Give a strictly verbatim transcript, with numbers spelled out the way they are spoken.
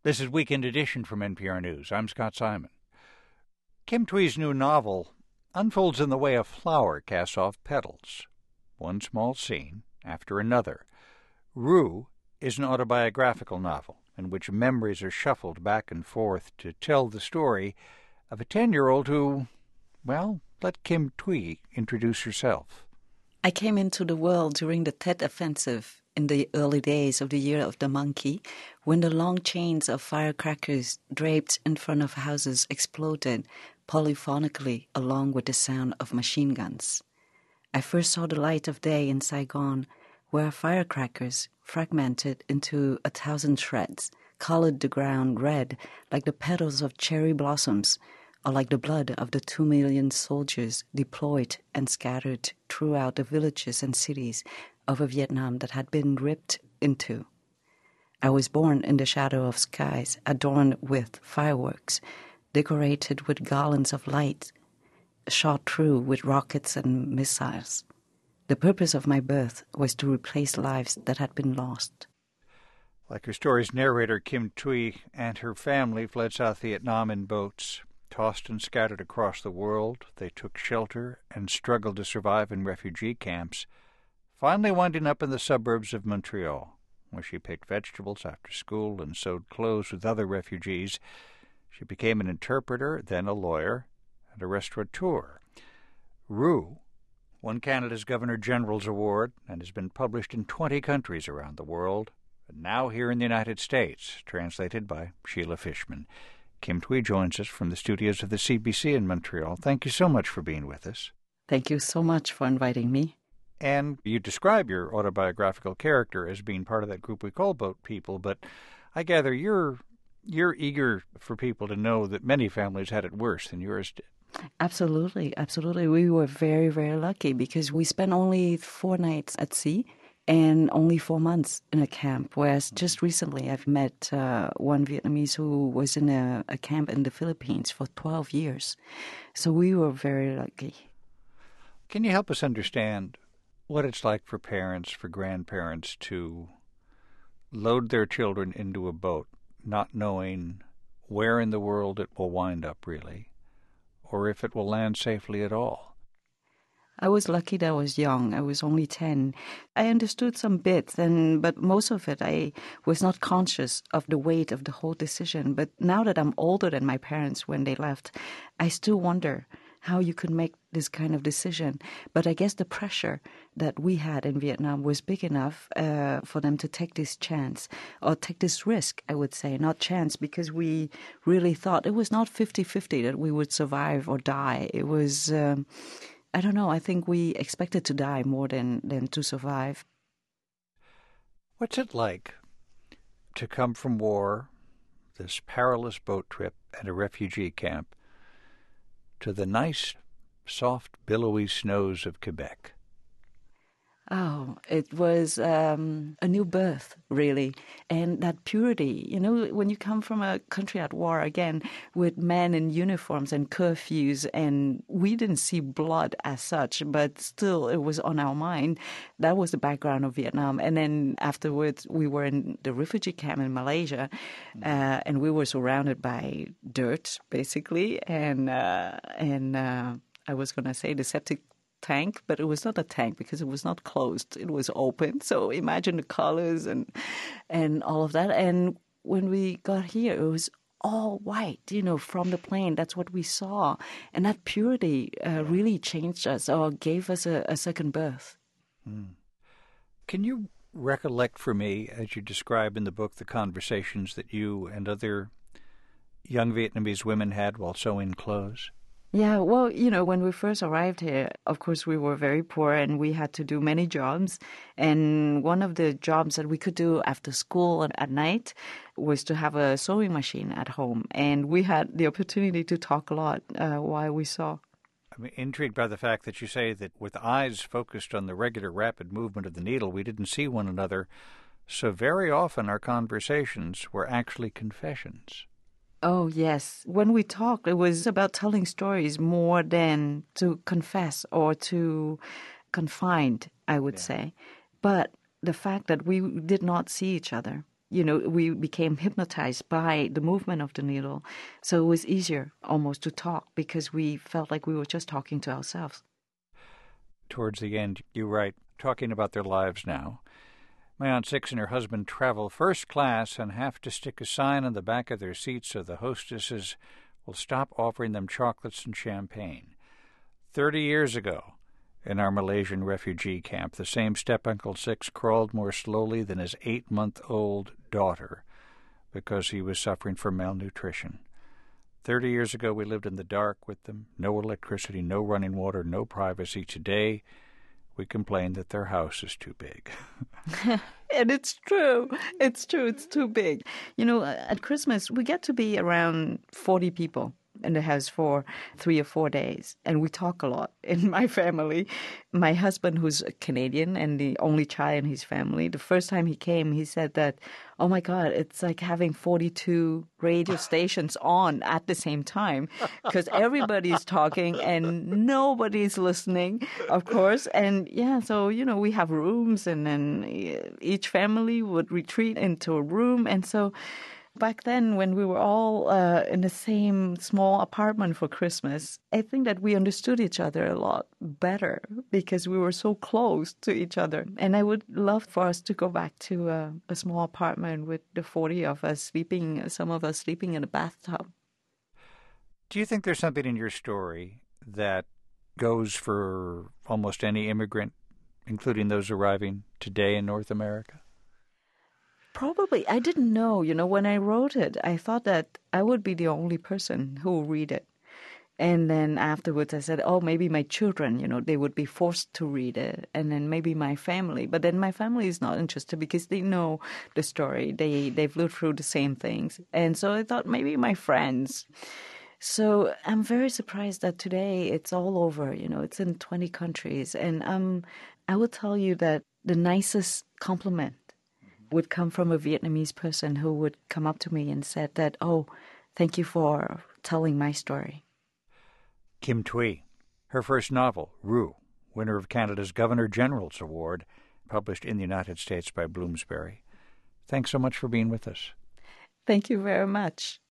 This is Weekend Edition from N P R News. I'm Scott Simon. Kim Thuy's new novel unfolds in the way a flower casts off petals, one small scene after another. Rue is an autobiographical novel in which memories are shuffled back and forth to tell the story of a ten-year-old who, well, let Kim Thuy introduce herself. I came into the world during the Tet Offensive in the early days of the Year of the Monkey, when the long chains of firecrackers draped in front of houses exploded polyphonically along with the sound of machine guns. I first saw the light of day in Saigon, where firecrackers, fragmented into a thousand shreds, colored the ground red like the petals of cherry blossoms, or like the blood of the two million soldiers deployed and scattered throughout the villages and cities of a Vietnam that had been ripped into. I was born in the shadow of skies adorned with fireworks, decorated with garlands of light, shot through with rockets and missiles. The purpose of my birth was to replace lives that had been lost. Like her story's narrator, Kim Thuy and her family fled South Vietnam in boats. Tossed and scattered across the world, they took shelter and struggled to survive in refugee camps, finally winding up in the suburbs of Montreal, where she picked vegetables after school and sewed clothes with other refugees. She became an interpreter, then a lawyer, and a restaurateur. Rue won Canada's Governor-General's Award and has been published in twenty countries around the world, and now here in the United States, translated by Sheila Fishman. Kim Thuy joins us from the studios of the C B C in Montreal. Thank you so much for being with us. Thank you so much for inviting me. And you describe your autobiographical character as being part of that group we call Boat People, but I gather you're you're eager for people to know that many families had it worse than yours did. Absolutely, absolutely. We were very, very lucky because we spent only four nights at sea and only four months in a camp, whereas just recently I've met uh, one Vietnamese who was in a, a camp in the Philippines for twelve years. So we were very lucky. Can you help us understand what it's like for parents, for grandparents to load their children into a boat, not knowing where in the world it will wind up really, or if it will land safely at all? I was lucky that I was young. I was only ten. I understood some bits, and but most of it I was not conscious of the weight of the whole decision. But now that I'm older than my parents when they left, I still wonder how you could make this kind of decision. But I guess the pressure that we had in Vietnam was big enough uh, for them to take this chance, or take this risk, I would say, not chance, because we really thought it was not fifty-fifty that we would survive or die. It was... Um, I don't know, I think we expected to die more than, than to survive. What's it like to come from war, this perilous boat trip at a refugee camp, to the nice, soft, billowy snows of Quebec? Oh, it was um, a new birth, really. And that purity, you know, when you come from a country at war, again, with men in uniforms and curfews, and we didn't see blood as such, but still it was on our mind. That was the background of Vietnam. And then afterwards, we were in the refugee camp in Malaysia, uh, and we were surrounded by dirt, basically. And, uh, and uh, I was going to say the septic tank, but it was not a tank because it was not closed. It was open. So imagine the colors and and all of that. And when we got here, it was all white, you know, from the plane. That's what we saw. And that purity uh, really changed us or gave us a, a second birth. Mm. Can you recollect for me, as you describe in the book, the conversations that you and other young Vietnamese women had while sewing clothes? Yeah, well, you know, when we first arrived here, of course, we were very poor and we had to do many jobs. And one of the jobs that we could do after school and at night was to have a sewing machine at home. And we had the opportunity to talk a lot uh, while we sew. I'm intrigued by the fact that you say that with eyes focused on the regular rapid movement of the needle, we didn't see one another. So very often our conversations were actually confessions. Oh, yes. When we talked, it was about telling stories more than to confess or to confide, I would yeah. say. But the fact that we did not see each other, You know, we became hypnotized by the movement of the needle. So it was easier almost to talk because we felt like we were just talking to ourselves. Towards the end, you write, talking about their lives now. My Aunt Six and her husband travel first class and have to stick a sign on the back of their seats so the hostesses will stop offering them chocolates and champagne. Thirty years ago, in our Malaysian refugee camp, the same step-uncle Six crawled more slowly than his eight-month-old daughter because he was suffering from malnutrition. Thirty years ago, we lived in the dark with them, no electricity, no running water, no privacy. Today, we complain that their house is too big. And it's true. It's true. It's too big. You know, at Christmas, we get to be around forty people in the house for three or four days. And we talk a lot in my family. My husband, who's a Canadian and the only child in his family, the first time he came, he said that, oh my God, it's like having forty-two radio stations on at the same time because everybody's talking and nobody's listening, of course. And yeah, so, you know, we have rooms and then each family would retreat into a room. And so back then, when we were all uh, in the same small apartment for Christmas, I think that we understood each other a lot better because we were so close to each other. And I would love for us to go back to uh, a small apartment with the forty of us sleeping, some of us sleeping in a bathtub. Do you think there's something in your story that goes for almost any immigrant, including those arriving today in North America? Probably. I didn't know, you know, when I wrote it, I thought that I would be the only person who would read it. And then afterwards I said, oh, maybe my children, you know, they would be forced to read it. And then maybe my family. But then my family is not interested because they know the story. They, they've lived through the same things. And so I thought maybe my friends. So I'm very surprised that today it's all over, you know, it's in twenty countries. And um, I will tell you that the nicest compliment would come from a Vietnamese person who would come up to me and said that, oh, thank you for telling my story. Kim Thuy, her first novel, Rue, winner of Canada's Governor General's Award, published in the United States by Bloomsbury. Thanks so much for being with us. Thank you very much.